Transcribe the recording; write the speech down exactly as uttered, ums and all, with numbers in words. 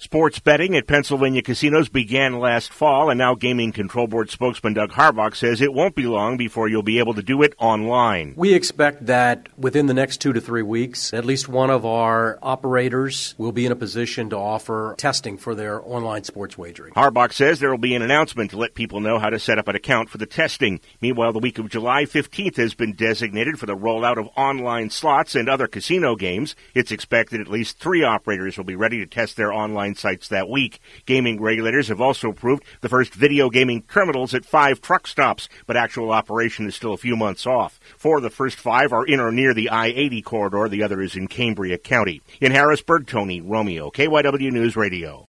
Sports betting at Pennsylvania casinos began last fall, and now Gaming Control Board spokesman Doug Harbach says it won't be long before you'll be able to do it online. We expect that within the next two to three weeks, at least one of our operators will be in a position to offer testing for their online sports wagering. Harbach says there will be an announcement to let people know how to set up an account for the testing. Meanwhile, the week of July fifteenth has been designated for the rollout of online slots and other casino games. It's expected at least three operators will be ready to test their online sites that week. Gaming regulators have also approved the first video gaming terminals at five truck stops, but actual operation is still a few months off. Four of the first five are in or near the I eighty corridor. The other is in Cambria County. In Harrisburg, Tony Romeo, K Y W News Radio.